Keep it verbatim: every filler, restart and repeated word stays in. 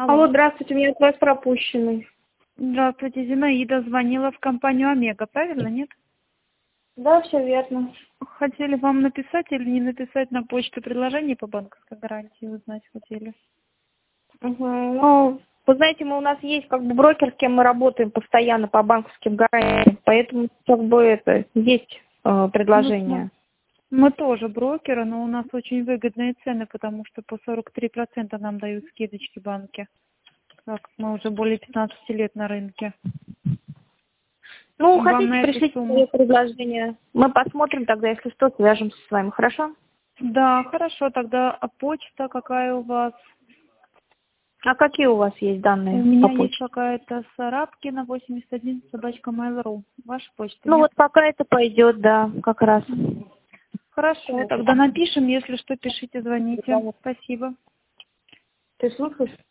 Алло, Алло, здравствуйте, у меня от вас пропущенный. здравствуйте, Зинаида звонила в компанию Омега, правильно, нет? Да, все верно. Хотели вам написать или не написать на почту предложение по банковской гарантии, узнать хотели? Угу. Ну, вы знаете, мы у нас есть как бы брокер, с кем мы работаем постоянно по банковским гарантиям, поэтому как бы это есть э, предложение. Мы, мы тоже брокеры, но у нас очень выгодные цены, потому что по сорок три процента нам дают скидочки банки. Так, мы уже более пятнадцати лет на рынке. Ну, Вам хотите, на эту пришлите сумму? свои предложения. Мы посмотрим тогда, если что, свяжемся с вами, хорошо? Да, хорошо, тогда а почта какая у вас? А какие у вас есть У данные меня по есть почте? какая-то Сарапкина восемьдесят один собачка mail точка ру. Ваша почта, Ну, нет? вот пока это пойдет, да, как раз. Хорошо, тогда напишем, если что, пишите, звоните. Спасибо. Ты слушаешь?